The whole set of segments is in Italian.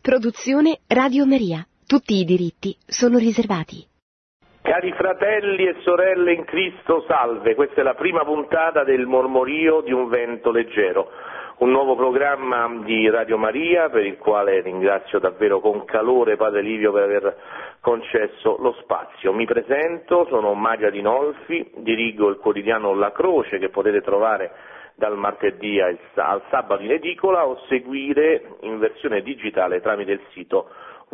Produzione Radio Maria. Tutti i diritti sono riservati. Cari fratelli e sorelle in Cristo, salve. Questa è la prima puntata del Mormorio di un vento leggero, un nuovo programma di Radio Maria per il quale ringrazio davvero con calore Padre Livio per aver concesso lo spazio. Mi presento, sono Magia Dinolfi, dirigo il quotidiano La Croce che potete trovare dal martedì al sabato in edicola o seguire in versione digitale tramite il sito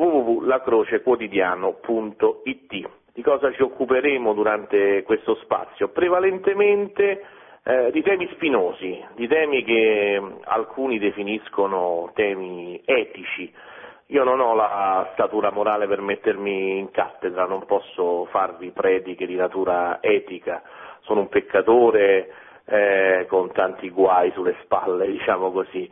www.lacrocequotidiano.it. Di cosa ci occuperemo durante questo spazio? Prevalentemente di temi spinosi, di temi che alcuni definiscono temi etici. Io non ho la statura morale per mettermi in cattedra, non posso farvi prediche di natura etica, sono un peccatore con tanti guai sulle spalle, diciamo così,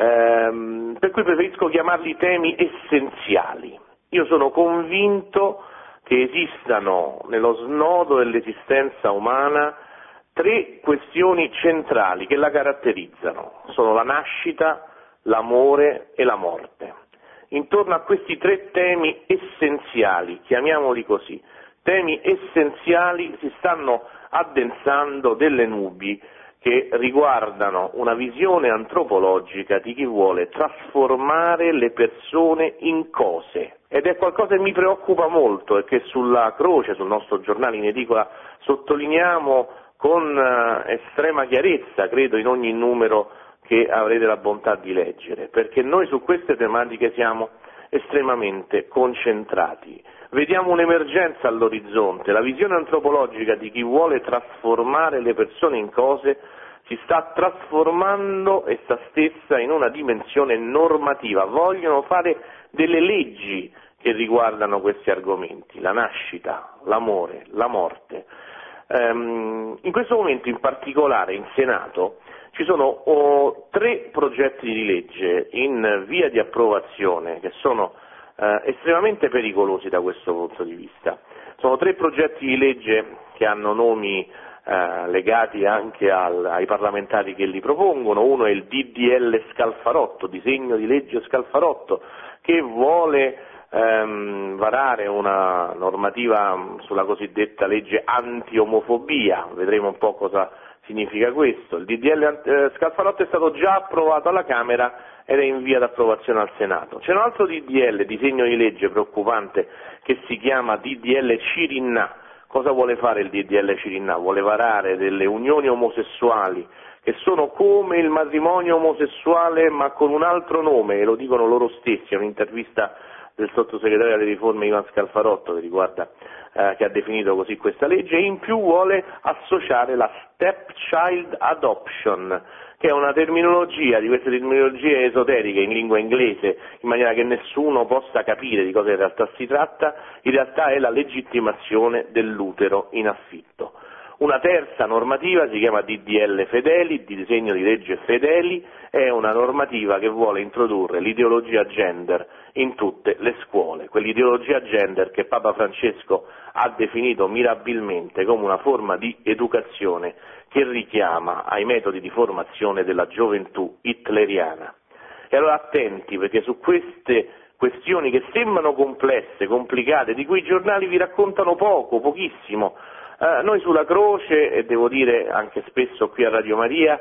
per cui preferisco chiamarli temi essenziali. Io sono convinto che esistano nello snodo dell'esistenza umana tre questioni centrali che la caratterizzano, sono la nascita, l'amore e la morte. Intorno a questi tre temi essenziali, chiamiamoli così, temi essenziali, si stanno addensando delle nubi che riguardano una visione antropologica di chi vuole trasformare le persone in cose. Ed è qualcosa che mi preoccupa molto e che sulla Croce, sul nostro giornale in edicola, sottolineiamo con estrema chiarezza, credo, in ogni numero che avrete la bontà di leggere, perché noi su queste tematiche siamo estremamente concentrati. Vediamo un'emergenza all'orizzonte, la visione antropologica di chi vuole trasformare le persone in cose si sta trasformando essa stessa in una dimensione normativa, vogliono fare delle leggi che riguardano questi argomenti, la nascita, l'amore, la morte. In questo momento in particolare in Senato ci sono tre progetti di legge in via di approvazione che sono estremamente pericolosi da questo punto di vista. Sono tre progetti di legge che hanno nomi legati anche ai parlamentari che li propongono. Uno è il DDL Scalfarotto, disegno di legge Scalfarotto, che vuole varare una normativa sulla cosiddetta legge anti-omofobia, vedremo un po' cosa significa questo. Il DDL Scalfarotto è stato già approvato alla Camera ed è in via d'approvazione al Senato. C'è un altro DDL, disegno di legge preoccupante, che si chiama DDL Cirinnà. Cosa vuole fare il DDL Cirinnà? Vuole varare delle unioni omosessuali che sono come il matrimonio omosessuale ma con un altro nome, e lo dicono loro stessi, è un'intervista del sottosegretario alle riforme Ivan Scalfarotto che ha definito così questa legge, e in più vuole associare la stepchild adoption, che è una terminologia, di queste terminologie esoteriche in lingua inglese, in maniera che nessuno possa capire di cosa in realtà si tratta. In realtà è la legittimazione dell'utero in affitto. Una terza normativa si chiama DDL Fedeli, disegno di legge Fedeli, è una normativa che vuole introdurre l'ideologia gender in tutte le scuole, quell'ideologia gender che Papa Francesco ha definito mirabilmente come una forma di educazione che richiama ai metodi di formazione della gioventù hitleriana. E allora attenti, perché su queste questioni che sembrano complesse, complicate, di cui i giornali vi raccontano pochissimo, noi sulla Croce, e devo dire anche spesso qui a Radio Maria,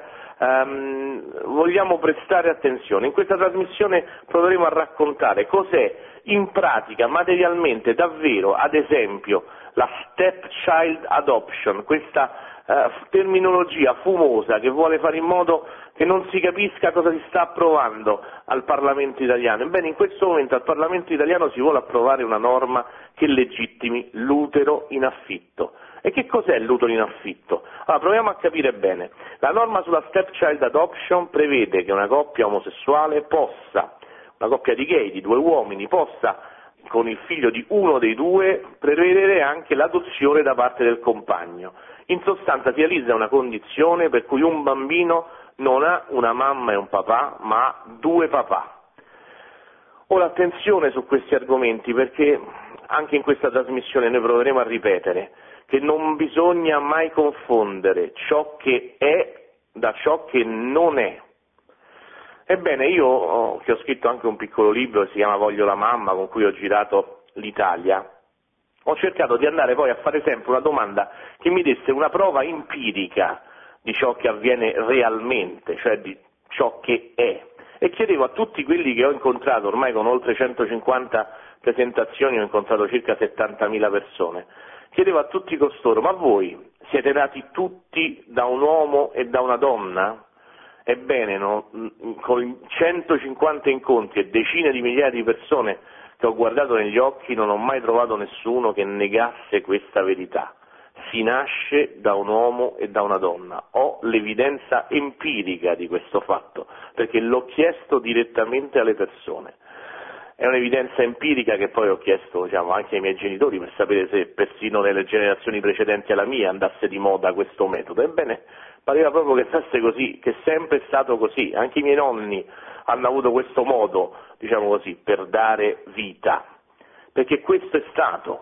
vogliamo prestare attenzione. In questa trasmissione proveremo a raccontare cos'è in pratica, materialmente, davvero, ad esempio, la stepchild adoption, questa terminologia fumosa che vuole fare in modo che non si capisca cosa si sta approvando al Parlamento italiano. Ebbene, in questo momento al Parlamento italiano si vuole approvare una norma che legittimi l'utero in affitto. E che cos'è l'utero in affitto? Allora, proviamo a capire bene. La norma sulla stepchild adoption prevede che una coppia omosessuale possa, una coppia di gay, di due uomini, possa, con il figlio di uno dei due, prevedere anche l'adozione da parte del compagno. In sostanza si realizza una condizione per cui un bambino non ha una mamma e un papà, ma due papà. Ora attenzione su questi argomenti, perché anche in questa trasmissione noi proveremo a ripetere che non bisogna mai confondere ciò che è da ciò che non è. Ebbene, io che ho scritto anche un piccolo libro che si chiama Voglio la mamma, con cui ho girato l'Italia, ho cercato di andare poi a fare sempre una domanda che mi desse una prova empirica di ciò che avviene realmente, cioè di ciò che è. E chiedevo a tutti quelli che ho incontrato, ormai con oltre 150 presentazioni ho incontrato circa 70.000 persone, chiedevo a tutti costoro: ma voi siete nati tutti da un uomo e da una donna? Ebbene, con 150 incontri e decine di migliaia di persone che ho guardato negli occhi non ho mai trovato nessuno che negasse questa verità. Si nasce da un uomo e da una donna. Ho l'evidenza empirica di questo fatto, perché l'ho chiesto direttamente alle persone. È un'evidenza empirica che poi ho chiesto, anche ai miei genitori per sapere se persino nelle generazioni precedenti alla mia andasse di moda questo metodo. Ebbene, pareva proprio che fosse così, che è sempre stato così. Anche i miei nonni hanno avuto questo modo, per dare vita. Perché questo è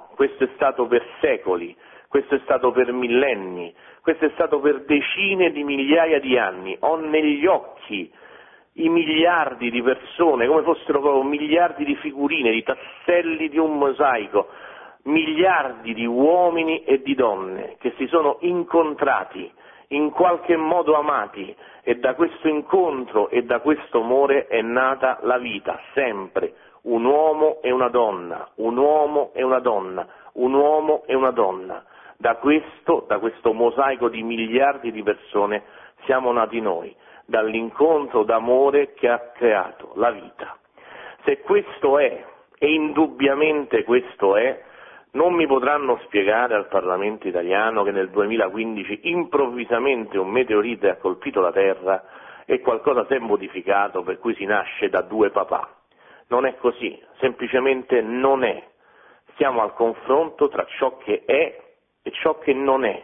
stato per secoli, questo è stato per millenni, questo è stato per decine di migliaia di anni. Ho negli occhi i miliardi di persone, come fossero proprio miliardi di figurine, di tasselli di un mosaico, miliardi di uomini e di donne che si sono incontrati, in qualche modo amati, e da questo incontro e da questo amore è nata la vita, sempre. Un uomo e una donna, un uomo e una donna, un uomo e una donna. Da questo mosaico di miliardi di persone siamo nati noi, dall'incontro d'amore che ha creato la vita. Se questo è, e indubbiamente questo è, non mi potranno spiegare al Parlamento italiano che nel 2015 improvvisamente un meteorite ha colpito la Terra e qualcosa si è modificato per cui si nasce da due papà. Non è così, semplicemente non è. Siamo al confronto tra ciò che è e ciò che non è,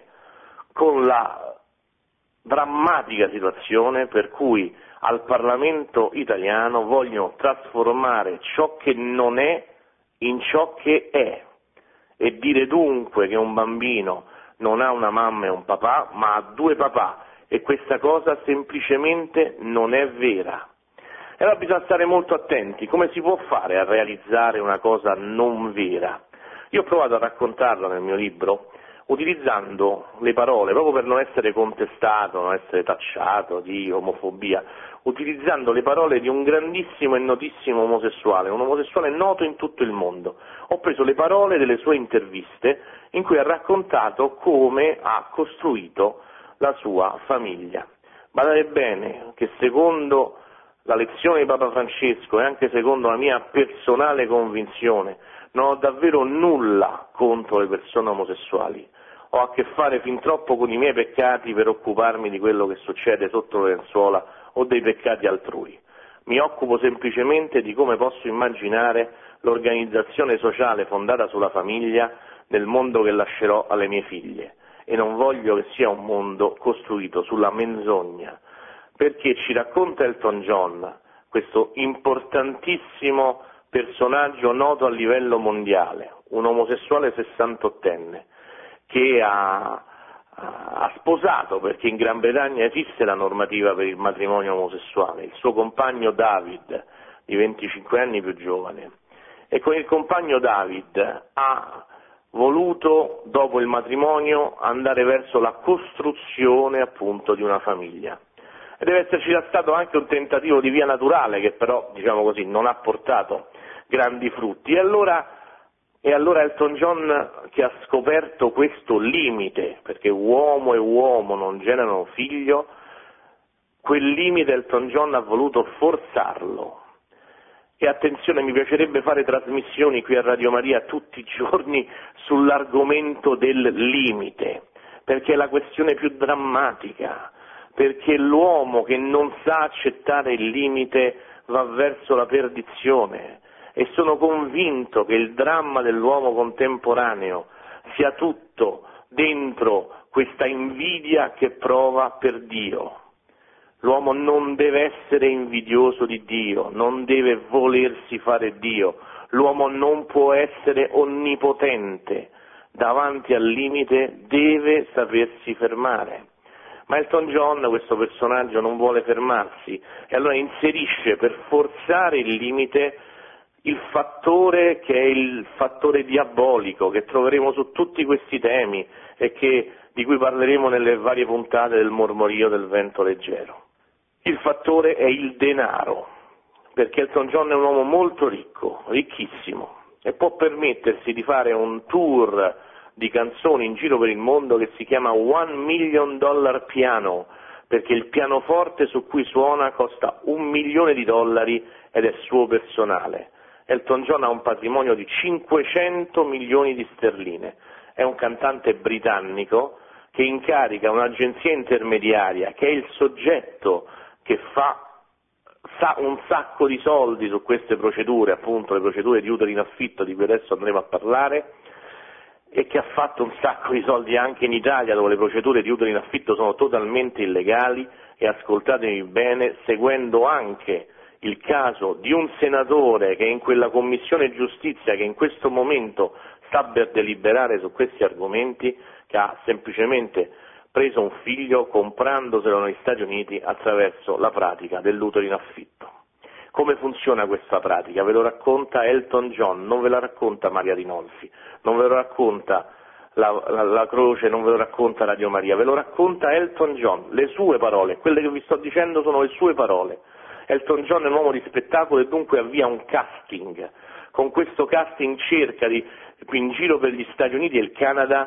con la drammatica situazione per cui al Parlamento italiano vogliono trasformare ciò che non è in ciò che è, e dire dunque che un bambino non ha una mamma e un papà, ma ha due papà, e questa cosa semplicemente non è vera. E allora bisogna stare molto attenti. Come si può fare a realizzare una cosa non vera? Io ho provato a raccontarla nel mio libro utilizzando le parole, proprio per non essere contestato, non essere tacciato di omofobia, utilizzando le parole di un grandissimo e notissimo omosessuale, un omosessuale noto in tutto il mondo. Ho preso le parole delle sue interviste in cui ha raccontato come ha costruito la sua famiglia. Badate bene che secondo la lezione di Papa Francesco e anche secondo la mia personale convinzione non ho davvero nulla contro le persone omosessuali. Ho a che fare fin troppo con i miei peccati per occuparmi di quello che succede sotto le lenzuola o dei peccati altrui. Mi occupo semplicemente di come posso immaginare l'organizzazione sociale fondata sulla famiglia nel mondo che lascerò alle mie figlie, e non voglio che sia un mondo costruito sulla menzogna, perché ci racconta Elton John, questo importantissimo personaggio noto a livello mondiale, un omosessuale 68enne, che ha sposato, perché in Gran Bretagna esiste la normativa per il matrimonio omosessuale, il suo compagno David, di 25 anni più giovane, e con il compagno David ha voluto, dopo il matrimonio, andare verso la costruzione appunto di una famiglia. E deve esserci stato anche un tentativo di via naturale che però, non ha portato grandi frutti. E allora Elton John, che ha scoperto questo limite, perché uomo e uomo non generano figlio, quel limite Elton John ha voluto forzarlo. E attenzione, mi piacerebbe fare trasmissioni qui a Radio Maria tutti i giorni sull'argomento del limite, perché è la questione più drammatica, perché l'uomo che non sa accettare il limite va verso la perdizione, e sono convinto che il dramma dell'uomo contemporaneo sia tutto dentro questa invidia che prova per Dio. L'uomo non deve essere invidioso di Dio, non deve volersi fare Dio, l'uomo non può essere onnipotente, davanti al limite deve sapersi fermare. Ma Elton John, questo personaggio, non vuole fermarsi e allora inserisce per forzare il limite il fattore che è il fattore diabolico che troveremo su tutti questi temi e di cui parleremo nelle varie puntate del Mormorio del vento leggero. Il fattore è il denaro, perché Elton John è un uomo molto ricco, ricchissimo, e può permettersi di fare un tour di canzoni in giro per il mondo che si chiama $1 Million Piano, perché il pianoforte su cui suona costa $1 milione ed è suo personale. Elton John ha un patrimonio di 500 milioni di sterline, è un cantante britannico che incarica un'agenzia intermediaria che è il soggetto che fa un sacco di soldi su queste procedure, appunto le procedure di utero in affitto di cui adesso andremo a parlare, e che ha fatto un sacco di soldi anche in Italia, dove le procedure di utero in affitto sono totalmente illegali, e ascoltatemi bene, seguendo anche il caso di un senatore che è in quella commissione giustizia che in questo momento sta per deliberare su questi argomenti, che ha semplicemente preso un figlio comprandoselo negli Stati Uniti attraverso la pratica dell'utero in affitto. Come funziona questa pratica? Ve lo racconta Elton John, non ve la racconta Maria Rinolfi, non ve lo racconta la Croce, non ve lo racconta Radio Maria, ve lo racconta Elton John, le sue parole, quelle che vi sto dicendo sono le sue parole. Elton John è un uomo di spettacolo e dunque avvia un casting. Con questo casting cerca in giro per gli Stati Uniti e il Canada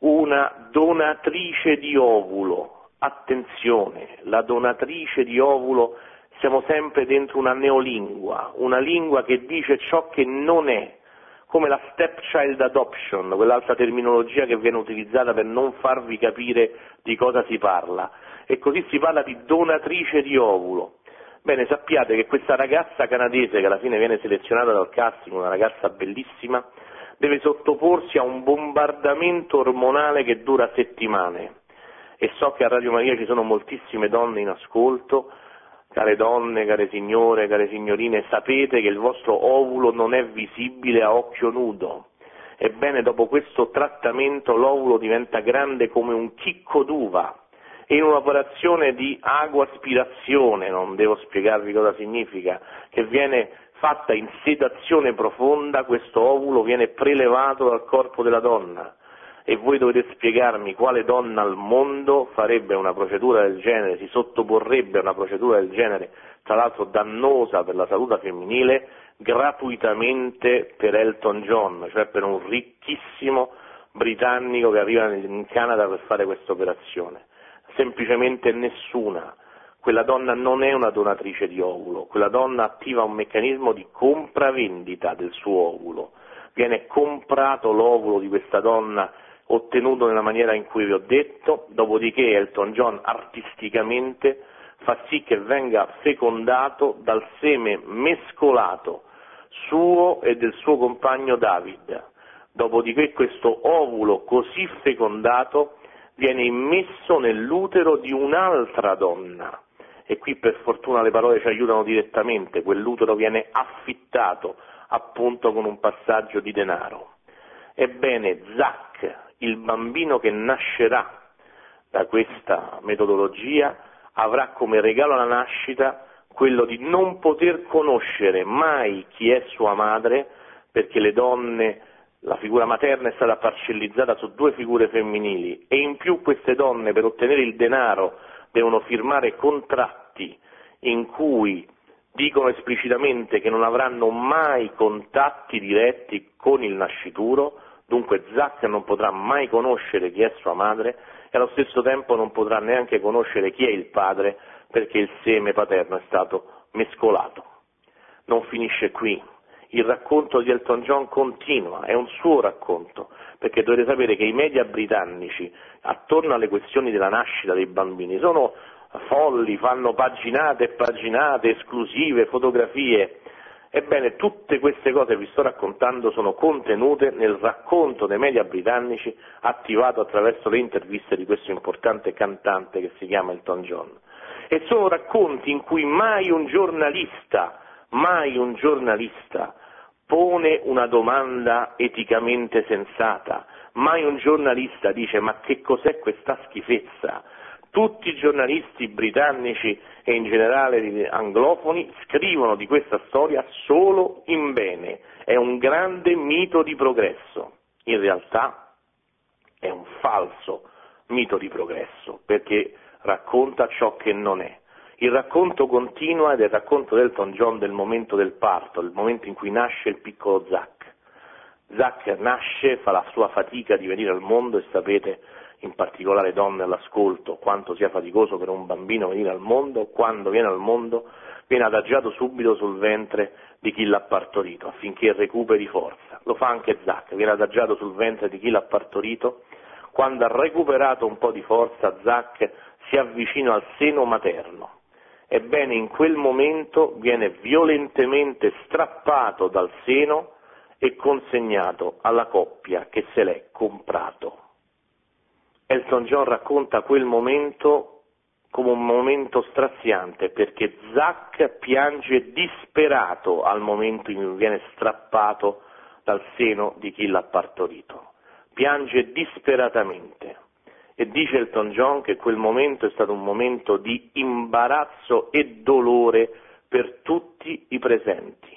una donatrice di ovulo. Attenzione, la donatrice di ovulo, siamo sempre dentro una neolingua, una lingua che dice ciò che non è, come la stepchild adoption, quell'altra terminologia che viene utilizzata per non farvi capire di cosa si parla. E così si parla di donatrice di ovulo. Bene, sappiate che questa ragazza canadese, che alla fine viene selezionata dal casting, una ragazza bellissima, deve sottoporsi a un bombardamento ormonale che dura settimane. E so che a Radio Maria ci sono moltissime donne in ascolto. Care donne, care signore, care signorine, sapete che il vostro ovulo non è visibile a occhio nudo. Ebbene, dopo questo trattamento l'ovulo diventa grande come un chicco d'uva. E in un'operazione di aguaspirazione, non devo spiegarvi cosa significa, che viene fatta in sedazione profonda, questo ovulo viene prelevato dal corpo della donna. E voi dovete spiegarmi quale donna al mondo farebbe una procedura del genere, si sottoporrebbe a una procedura del genere, tra l'altro dannosa per la salute femminile, gratuitamente per Elton John, cioè per un ricchissimo britannico che arriva in Canada per fare questa operazione. Semplicemente nessuna. Quella donna non è una donatrice di ovulo, quella donna attiva un meccanismo di compravendita del suo ovulo. Viene comprato l'ovulo di questa donna, ottenuto nella maniera in cui vi ho detto, dopodiché Elton John artisticamente fa sì che venga fecondato dal seme mescolato suo e del suo compagno David. Dopodiché questo ovulo così fecondato viene immesso nell'utero di un'altra donna. E qui per fortuna le parole ci aiutano direttamente, quell'utero viene affittato appunto con un passaggio di denaro. Ebbene, Zach, il bambino che nascerà da questa metodologia, avrà come regalo alla nascita quello di non poter conoscere mai chi è sua madre, perché le donne, la figura materna è stata parcellizzata su due figure femminili, e in più queste donne per ottenere il denaro devono firmare contratti in cui dicono esplicitamente che non avranno mai contatti diretti con il nascituro. Dunque Zach non potrà mai conoscere chi è sua madre e allo stesso tempo non potrà neanche conoscere chi è il padre, perché il seme paterno è stato mescolato. Non finisce qui. Il racconto di Elton John continua, è un suo racconto, perché dovete sapere che i media britannici attorno alle questioni della nascita dei bambini sono folli, fanno paginate e paginate, esclusive, fotografie. Ebbene, tutte queste cose che vi sto raccontando sono contenute nel racconto dei media britannici attivato attraverso le interviste di questo importante cantante che si chiama Elton John. E sono racconti in cui mai un giornalista pone una domanda eticamente sensata, mai un giornalista dice ma che cos'è questa schifezza? tutti i giornalisti britannici e in generale anglofoni scrivono di questa storia solo in bene, è un grande mito di progresso. In realtà è un falso mito di progresso, perché racconta ciò che non è. Il racconto continua ed è il racconto di Elton John del momento del parto, il momento in cui nasce il piccolo Zac. Zac nasce, fa la sua fatica di venire al mondo e sapete, in particolare donne all'ascolto, quanto sia faticoso per un bambino venire al mondo. Quando viene al mondo viene adagiato subito sul ventre di chi l'ha partorito affinché recuperi forza. Lo fa anche Zac, viene adagiato sul ventre di chi l'ha partorito. Quando ha recuperato un po' di forza, Zac si avvicina al seno materno. Ebbene, in quel momento viene violentemente strappato dal seno e consegnato alla coppia che se l'è comprato. Elton John racconta quel momento come un momento straziante, perché Zac piange disperato al momento in cui viene strappato dal seno di chi l'ha partorito. Piange disperatamente e dice Elton John che quel momento è stato un momento di imbarazzo e dolore per tutti i presenti.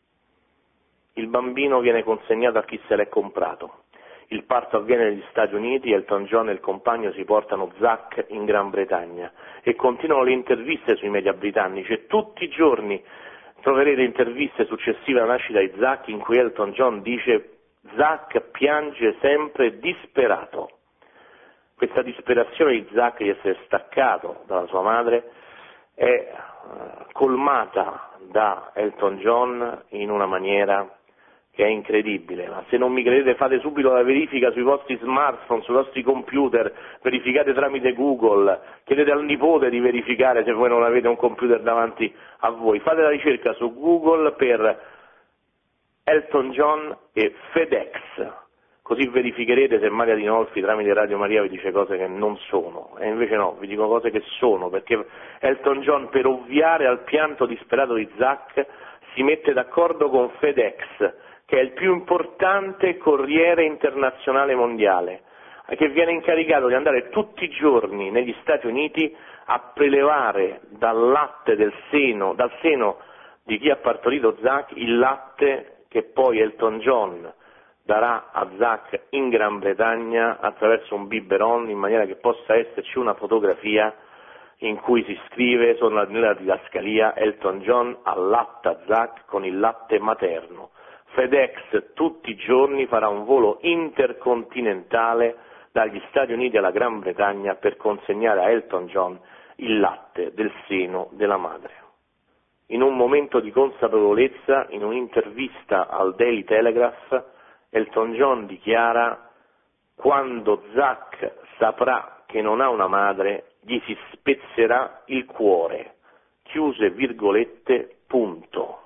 Il bambino viene consegnato a chi se l'è comprato. Il parto avviene negli Stati Uniti, Elton John e il compagno si portano Zac in Gran Bretagna e continuano le interviste sui media britannici e tutti i giorni troverete interviste successive alla nascita di Zac in cui Elton John dice Zac piange sempre disperato. Questa disperazione di Zac di essere staccato dalla sua madre è colmata da Elton John in una maniera che è incredibile, ma se non mi credete fate subito la verifica sui vostri smartphone, sui vostri computer, verificate tramite Google, chiedete al nipote di verificare se voi non avete un computer davanti a voi, fate la ricerca su Google per Elton John e FedEx, così verificherete se Maria Dinolfi tramite Radio Maria vi dice cose che non sono, e invece no, vi dico cose che sono, perché Elton John per ovviare al pianto disperato di Zac si mette d'accordo con FedEx, che è il più importante corriere internazionale mondiale, che viene incaricato di andare tutti i giorni negli Stati Uniti a prelevare dal seno di chi ha partorito Zac il latte che poi Elton John darà a Zac in Gran Bretagna attraverso un biberon, in maniera che possa esserci una fotografia in cui si scrive nella didascalia Elton John allatta Zac con il latte materno. FedEx tutti i giorni farà un volo intercontinentale dagli Stati Uniti alla Gran Bretagna per consegnare a Elton John il latte del seno della madre. In un momento di consapevolezza, in un'intervista al Daily Telegraph, Elton John dichiara: quando Zac saprà che non ha una madre, gli si spezzerà il cuore. Chiuse virgolette, punto.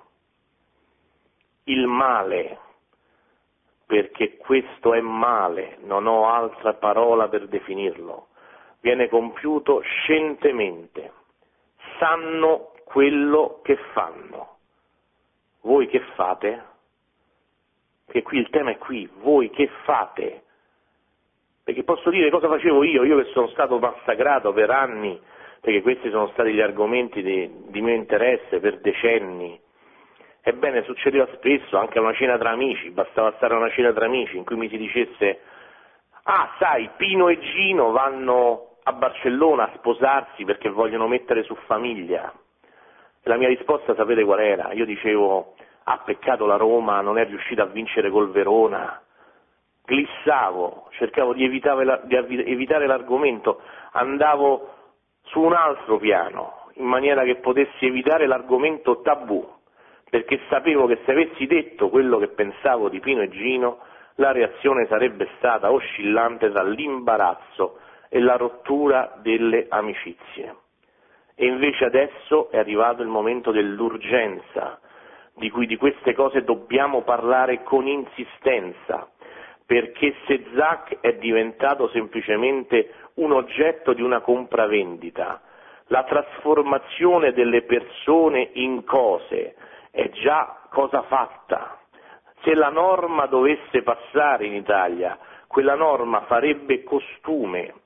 Il male, perché questo è male, non ho altra parola per definirlo, viene compiuto scientemente. Sanno quello che fanno. Voi che fate? Che qui il tema è qui, voi che fate? Perché posso dire cosa facevo io che sono stato massacrato per anni, perché questi sono stati gli argomenti di mio interesse per decenni. Ebbene, succedeva spesso, anche a una cena tra amici, bastava stare a una cena tra amici in cui mi si dicesse: ah, sai, Pino e Gino vanno a Barcellona a sposarsi perché vogliono mettere su famiglia. E la mia risposta sapete qual era? Io dicevo: ah, peccato la Roma non è riuscita a vincere col Verona. Glissavo, cercavo di evitare l'argomento, andavo su un altro piano, in maniera che potessi evitare l'argomento tabù, perché sapevo che se avessi detto quello che pensavo di Pino e Gino, la reazione sarebbe stata oscillante tra l'imbarazzo e la rottura delle amicizie. E invece adesso è arrivato il momento dell'urgenza, di cui di queste cose dobbiamo parlare con insistenza, perché se Zac è diventato semplicemente un oggetto di una compravendita, la trasformazione delle persone in cose è già cosa fatta. Se la norma dovesse passare in Italia, quella norma farebbe costume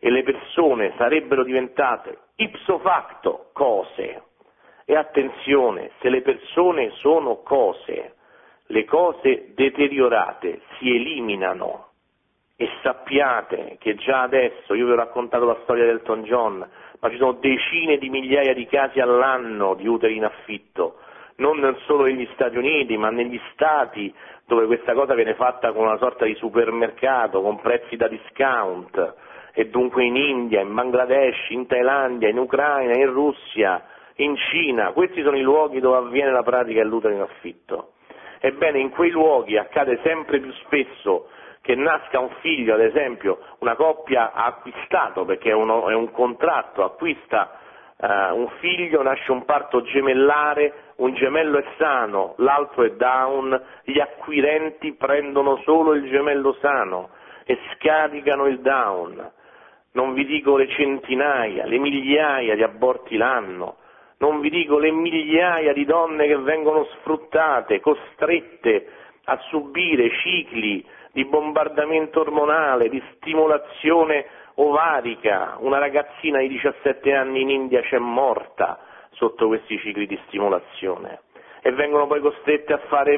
e le persone sarebbero diventate ipso facto cose. E attenzione, se le persone sono cose, le cose deteriorate si eliminano. E sappiate che già adesso, io vi ho raccontato la storia del Elton John, ma ci sono decine di migliaia di casi all'anno di uteri in affitto, non solo negli Stati Uniti, ma negli stati dove questa cosa viene fatta con una sorta di supermercato, con prezzi da discount, e dunque in India, in Bangladesh, in Thailandia, in Ucraina, in Russia, in Cina. Questi sono i luoghi dove avviene la pratica dell'utero in affitto. Ebbene, in quei luoghi accade sempre più spesso che nasca un figlio, ad esempio una coppia ha acquistato, perché è un contratto, acquista un figlio, nasce un parto gemellare, un gemello è sano, l'altro è down, gli acquirenti prendono solo il gemello sano e scaricano il down. Non vi dico le centinaia, le migliaia di aborti l'anno, non vi dico le migliaia di donne che vengono sfruttate, costrette a subire cicli di bombardamento ormonale, di stimolazione ovarica. Una ragazzina di 17 anni in India c'è morta sotto questi cicli di stimolazione e vengono poi costrette a fare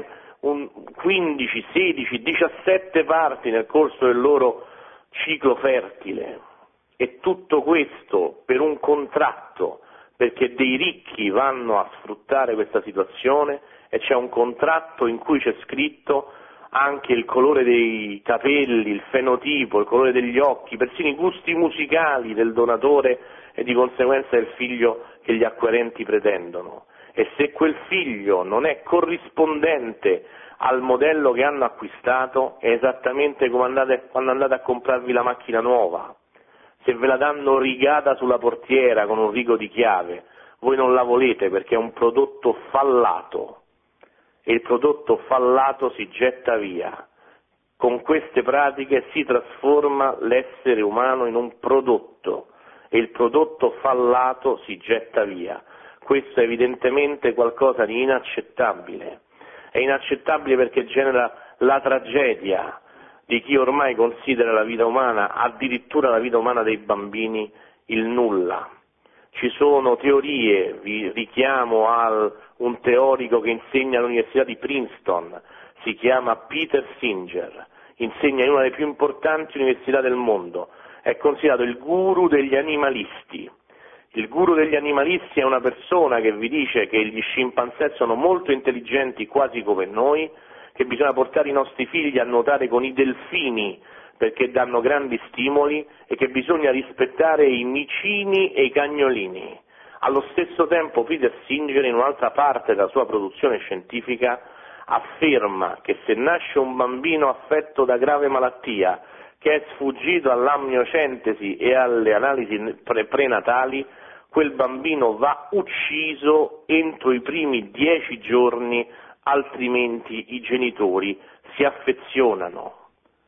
15, 16, 17 parti nel corso del loro ciclo fertile. E tutto questo per un contratto, perché dei ricchi vanno a sfruttare questa situazione e c'è un contratto in cui c'è scritto anche il colore dei capelli, il fenotipo, il colore degli occhi, persino i gusti musicali del donatore e di conseguenza del figlio che gli acquirenti pretendono. E se quel figlio non è corrispondente al modello che hanno acquistato, è esattamente come quando andate a comprarvi la macchina nuova. Se ve la danno rigata sulla portiera con un rigo di chiave, voi non la volete perché è un prodotto fallato. E il prodotto fallato si getta via. Con queste pratiche si trasforma l'essere umano in un prodotto e il prodotto fallato si getta via. Questo è evidentemente qualcosa di inaccettabile. È inaccettabile perché genera la tragedia di chi ormai considera la vita umana, addirittura la vita umana dei bambini, il nulla. Ci sono teorie, vi richiamo a un teorico che insegna all'Università di Princeton, si chiama Peter Singer, insegna in una delle più importanti università del mondo, è considerato il guru degli animalisti. Il guru degli animalisti è una persona che vi dice che gli scimpanzé sono molto intelligenti, quasi come noi, che bisogna portare i nostri figli a nuotare con i delfini perché danno grandi stimoli e che bisogna rispettare i micini e i cagnolini. Allo stesso tempo Peter Singer, in un'altra parte della sua produzione scientifica, afferma che se nasce un bambino affetto da grave malattia che è sfuggito all'amniocentesi e alle analisi prenatali, quel bambino va ucciso entro i primi 10 giorni, altrimenti i genitori si affezionano.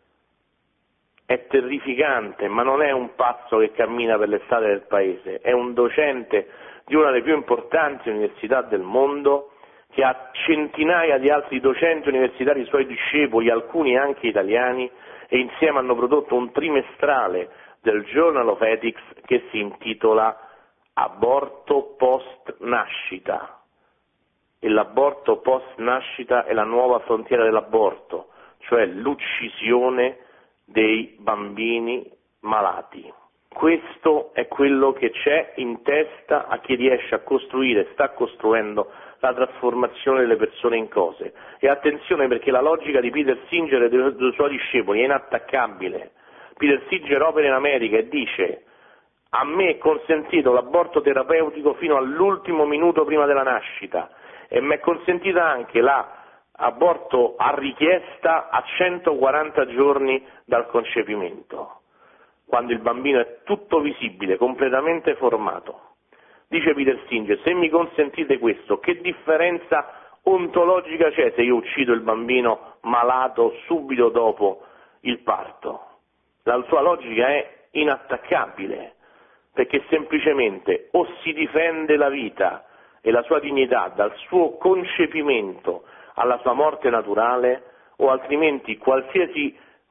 È terrificante, ma non è un pazzo che cammina per le strade del paese, è un docente di una delle più importanti università del mondo che ha centinaia di altri docenti universitari suoi discepoli, alcuni anche italiani, e insieme hanno prodotto un trimestrale del Journal of Ethics che si intitola Aborto post nascita. E l'aborto post nascita è la nuova frontiera dell'aborto, cioè l'uccisione dei bambini malati. Questo è quello che c'è in testa a chi riesce a costruire, sta costruendo la trasformazione delle persone in cose. E attenzione, perché la logica di Peter Singer e dei suoi discepoli è inattaccabile. Peter Singer opera in America e dice: a me è consentito l'aborto terapeutico fino all'ultimo minuto prima della nascita e mi è consentita anche l'aborto a richiesta a 140 giorni dal concepimento, quando il bambino è tutto visibile, completamente formato. Dice Peter Singer: se mi consentite questo, che differenza ontologica c'è se io uccido il bambino malato subito dopo il parto? La sua logica è inattaccabile, perché semplicemente o si difende la vita e la sua dignità dal suo concepimento alla sua morte naturale, o altrimenti qualsiasi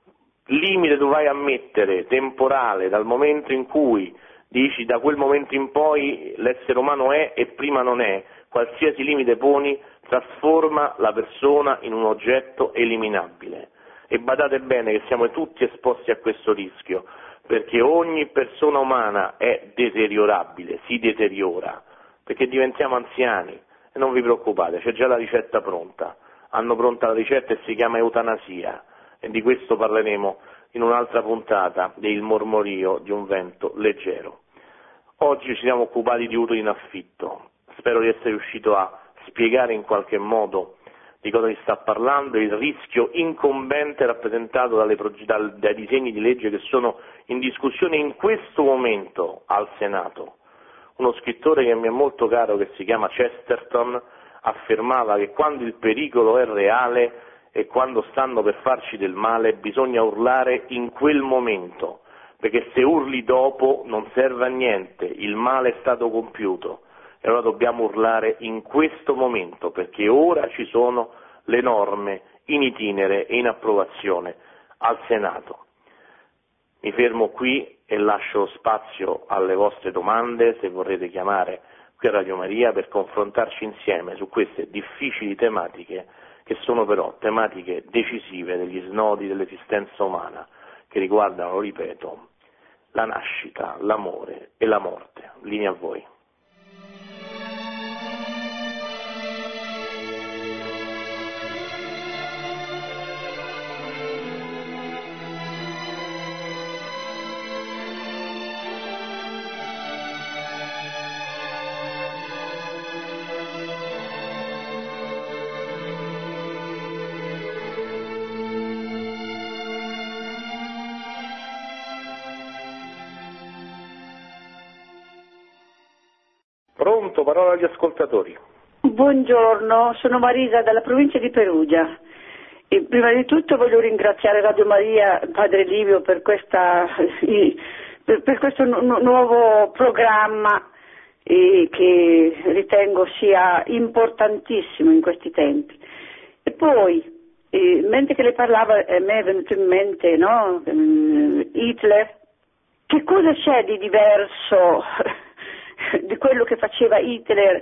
limite tu vai a mettere temporale dal momento in cui dici da quel momento in poi l'essere umano è e prima non è, qualsiasi limite poni trasforma la persona in un oggetto eliminabile. E badate bene che siamo tutti esposti a questo rischio, perché ogni persona umana è deteriorabile, si deteriora, perché diventiamo anziani. E non vi preoccupate, c'è già la ricetta pronta, hanno pronta la ricetta e si chiama eutanasia, e di questo parleremo in un'altra puntata del mormorio di un vento leggero. Oggi ci siamo occupati di utili in affitto, spero di essere riuscito a spiegare in qualche modo di cosa si sta parlando, il rischio incombente rappresentato dai disegni di legge che sono in discussione in questo momento al Senato. Uno scrittore che mi è molto caro, che si chiama Chesterton, affermava che quando il pericolo è reale e quando stanno per farci del male bisogna urlare in quel momento, perché se urli dopo non serve a niente, il male è stato compiuto. E allora dobbiamo urlare in questo momento, perché ora ci sono le norme in itinere e in approvazione al Senato. Mi fermo qui e lascio spazio alle vostre domande, se vorrete chiamare qui a Radio Maria, per confrontarci insieme su queste difficili tematiche, che sono però tematiche decisive degli snodi dell'esistenza umana, che riguardano, lo ripeto, la nascita, l'amore e la morte. Linea a voi. Pronto, parola agli ascoltatori. Buongiorno, sono Marisa dalla provincia di Perugia. E prima di tutto voglio ringraziare Radio Maria, Padre Livio, per questo nuovo programma che ritengo sia importantissimo in questi tempi. E poi, mentre che le parlava, a me è venuto in mente, no? Hitler. Che cosa c'è di diverso di quello che faceva Hitler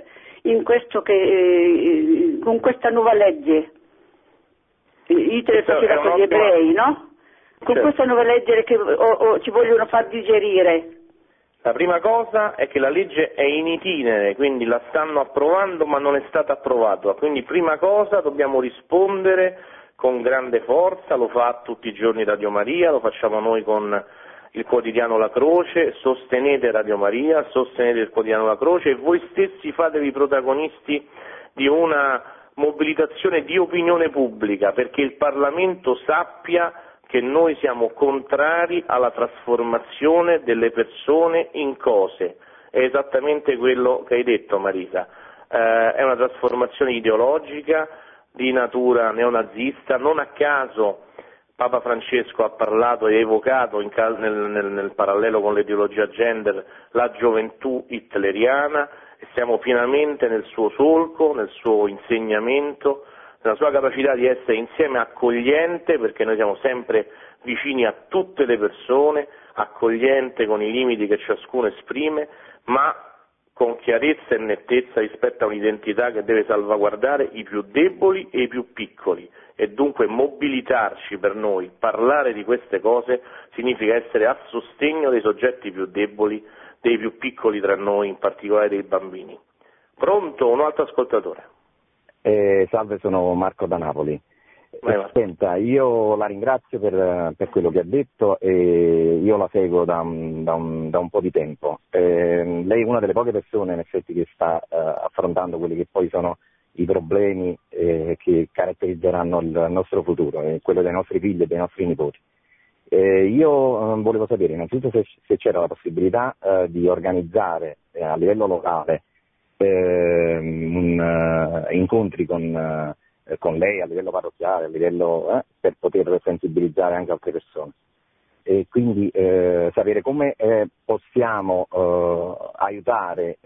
con questa nuova legge? Hitler faceva con gli ebrei, no? Con certo. Questa nuova legge che ci vogliono far digerire. La prima cosa è che la legge è in itinere, quindi la stanno approvando ma non è stata approvata, quindi prima cosa dobbiamo rispondere con grande forza, lo fa tutti i giorni Radio Maria, lo facciamo noi con il quotidiano La Croce, sostenete Radio Maria, sostenete il quotidiano La Croce e voi stessi fatevi protagonisti di una mobilitazione di opinione pubblica, perché il Parlamento sappia che noi siamo contrari alla trasformazione delle persone in cose. È esattamente quello che hai detto, Marisa, è una trasformazione ideologica di natura neonazista. Non a caso Papa Francesco ha parlato e evocato nel parallelo con l'ideologia gender la gioventù hitleriana, e siamo pienamente nel suo solco, nel suo insegnamento, nella sua capacità di essere insieme accogliente, perché noi siamo sempre vicini a tutte le persone, accogliente con i limiti che ciascuno esprime, ma con chiarezza e nettezza rispetto a un'identità che deve salvaguardare i più deboli e i più piccoli, e dunque mobilitarci per noi, parlare di queste cose, significa essere a sostegno dei soggetti più deboli, dei più piccoli tra noi, in particolare dei bambini. Pronto? Un altro ascoltatore. Salve, sono Marco da Napoli. Senta, io la ringrazio per quello che ha detto e io la seguo da un po' di tempo. Lei è una delle poche persone in effetti che sta affrontando quelli che poi sono i problemi che caratterizzeranno il nostro futuro, quello dei nostri figli e dei nostri nipoti. Io volevo sapere innanzitutto se c'era la possibilità di organizzare a livello locale incontri con lei a livello parrocchiale, a livello per poter sensibilizzare anche altre persone, e quindi sapere come possiamo aiutare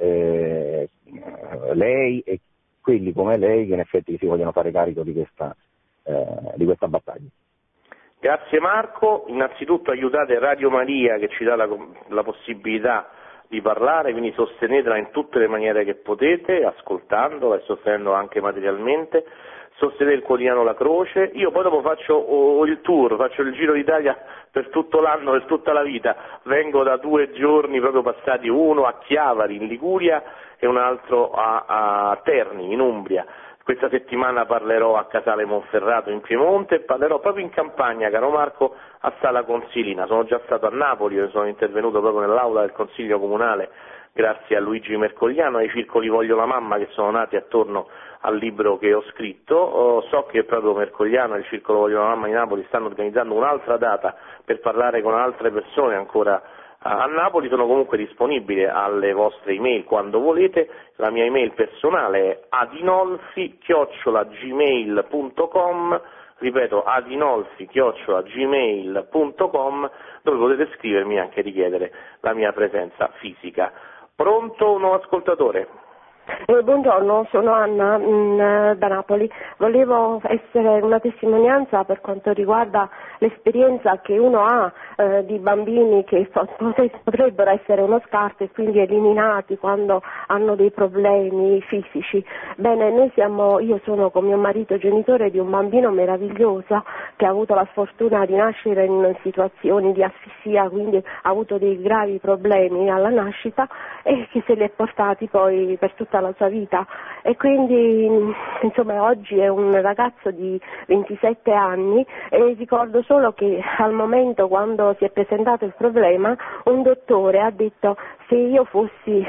lei e quelli come lei che in effetti si vogliono fare carico di questa battaglia. Grazie Marco, innanzitutto aiutate Radio Maria che ci dà la possibilità di parlare, quindi sostenetela in tutte le maniere che potete, ascoltandola e sostenendo anche materialmente. Sostenere il quotidiano La Croce. Io poi dopo faccio il tour, faccio il giro d'Italia per tutto l'anno, per tutta la vita. Vengo da 2 giorni proprio passati, uno a Chiavari in Liguria e un altro a Terni in Umbria. Questa settimana parlerò a Casale Monferrato in Piemonte e parlerò proprio in campagna, caro Marco, a Sala Consilina. Sono già stato a Napoli, dove sono intervenuto proprio nell'aula del Consiglio Comunale grazie a Luigi Mercogliano e ai circoli Voglio la Mamma che sono nati attorno al libro che ho scritto. So che proprio Mercogliano e il circolo Voglio la Mamma di Napoli stanno organizzando un'altra data per parlare con altre persone ancora a Napoli. Sono comunque disponibile alle vostre email quando volete. La mia email personale è adinolfi@gmail.com, ripeto adinolfi@gmail.com, dove potete scrivermi e anche richiedere la mia presenza fisica. Pronto, un nuovo ascoltatore? Buongiorno, sono Anna da Napoli. Volevo essere una testimonianza per quanto riguarda l'esperienza che uno ha di bambini che potrebbero essere uno scarto e quindi eliminati quando hanno dei problemi fisici. Bene, io sono con mio marito genitore di un bambino meraviglioso che ha avuto la sfortuna di nascere in situazioni di asfissia, quindi ha avuto dei gravi problemi alla nascita e che se li è portati poi per tutta la sua vita, e quindi insomma oggi è un ragazzo di 27 anni e ricordo solo che al momento, quando si è presentato il problema, un dottore ha detto: se io fossi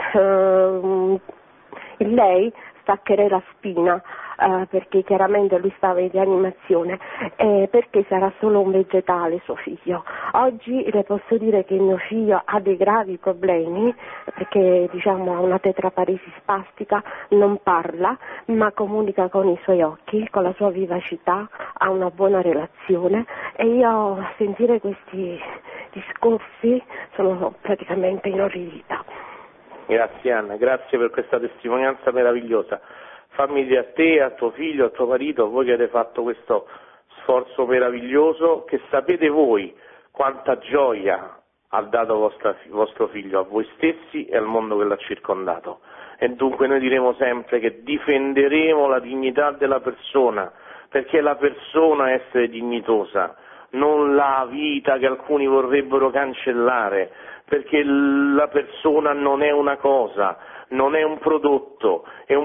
lei staccherei la spina, perché chiaramente lui stava in rianimazione, perché sarà solo un vegetale suo figlio. Oggi le posso dire che mio figlio ha dei gravi problemi, perché ha una tetraparesi spastica, non parla, ma comunica con i suoi occhi, con la sua vivacità, ha una buona relazione, e io a sentire questi discorsi sono praticamente inorridita. Grazie Anna, grazie per questa testimonianza meravigliosa. Fammi dire a te, a tuo figlio, a tuo marito, a voi che avete fatto questo sforzo meraviglioso, che sapete voi quanta gioia ha dato vostro figlio a voi stessi e al mondo che l'ha circondato. E dunque noi diremo sempre che difenderemo la dignità della persona, perché è la persona a essere dignitosa, non la vita che alcuni vorrebbero cancellare, perché la persona non è una cosa, non è un prodotto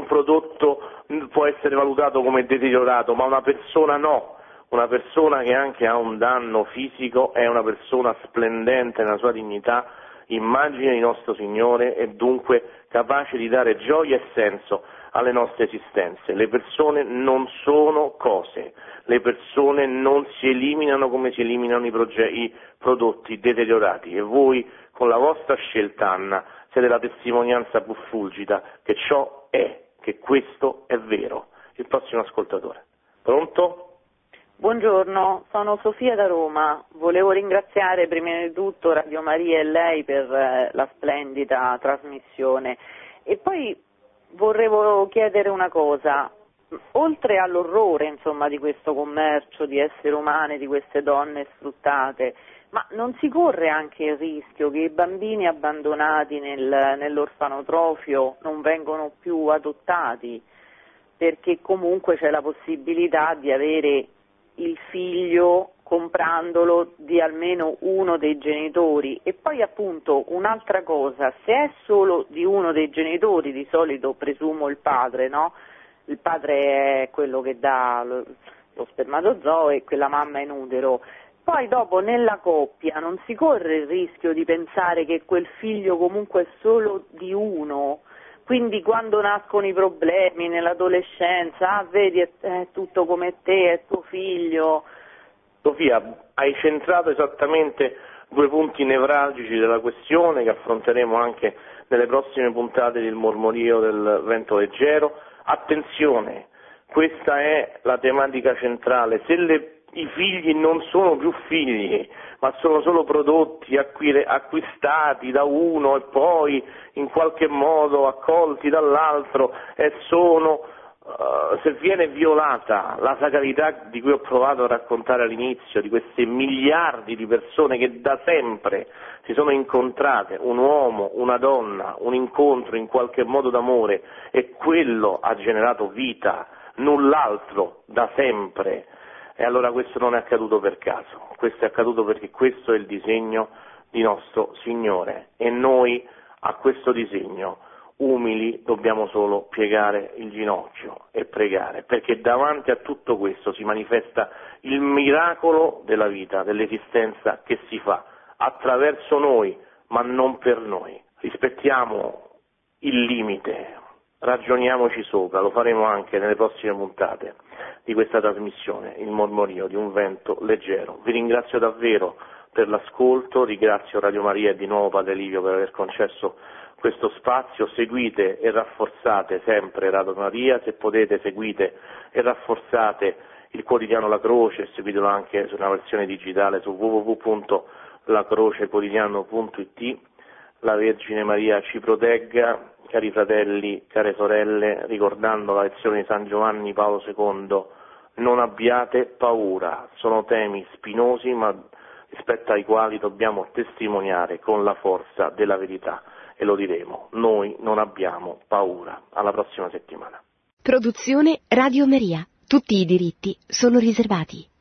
può essere valutato come deteriorato, ma una persona no. Una persona che anche ha un danno fisico è una persona splendente nella sua dignità, immagine di nostro Signore, e dunque capace di dare gioia e senso alle nostre esistenze. Le persone non sono cose, le persone non si eliminano come si eliminano i prodotti deteriorati, e voi con la vostra scelta, Anna, siete la testimonianza più fulgida che ciò è, che questo è vero. Il prossimo ascoltatore. Pronto? Buongiorno, sono Sofia da Roma. Volevo ringraziare prima di tutto Radio Maria e lei per la splendida trasmissione, e poi vorrevo chiedere una cosa. Oltre all'orrore, di questo commercio di esseri umani, di queste donne sfruttate, ma non si corre anche il rischio che i bambini abbandonati nell'orfanotrofio non vengano più adottati, perché comunque c'è la possibilità di avere il figlio comprandolo di almeno uno dei genitori? E poi appunto un'altra cosa, se è solo di uno dei genitori, di solito presumo il padre, no? Il padre è quello che dà lo spermatozoo e quella mamma è in utero. Poi dopo nella coppia non si corre il rischio di pensare che quel figlio comunque è solo di uno, quindi quando nascono i problemi nell'adolescenza, vedi è tutto come te, è tuo figlio. Sofia, hai centrato esattamente 2 punti nevralgici della questione che affronteremo anche nelle prossime puntate del Mormorio del Vento Leggero. Attenzione, questa è la tematica centrale. Se i figli non sono più figli, ma sono solo prodotti acquistati da uno e poi in qualche modo accolti dall'altro, e sono se viene violata la sacralità di cui ho provato a raccontare all'inizio, di questi miliardi di persone che da sempre si sono incontrate, un uomo, una donna, un incontro in qualche modo d'amore, e quello ha generato vita, null'altro, da sempre, e allora questo non è accaduto per caso, questo è accaduto perché questo è il disegno di nostro Signore, e noi a questo disegno umili dobbiamo solo piegare il ginocchio e pregare, perché davanti a tutto questo si manifesta il miracolo della vita, dell'esistenza che si fa attraverso noi, ma non per noi. Rispettiamo il limite, ragioniamoci sopra, lo faremo anche nelle prossime puntate di questa trasmissione, il mormorio di un vento leggero. Vi ringrazio davvero per l'ascolto, ringrazio Radio Maria e di nuovo Padre Livio per aver concesso questo spazio. Seguite e rafforzate sempre Radio Maria, se potete seguite e rafforzate il quotidiano La Croce, seguitelo anche su una versione digitale su www.lacrocequotidiano.it. La Vergine Maria ci protegga, cari fratelli, care sorelle, ricordando la lezione di San Giovanni Paolo II, non abbiate paura, sono temi spinosi ma rispetto ai quali dobbiamo testimoniare con la forza della verità, e lo diremo, noi non abbiamo paura. Alla prossima settimana. Produzione Radio Maria. Tutti i diritti sono riservati.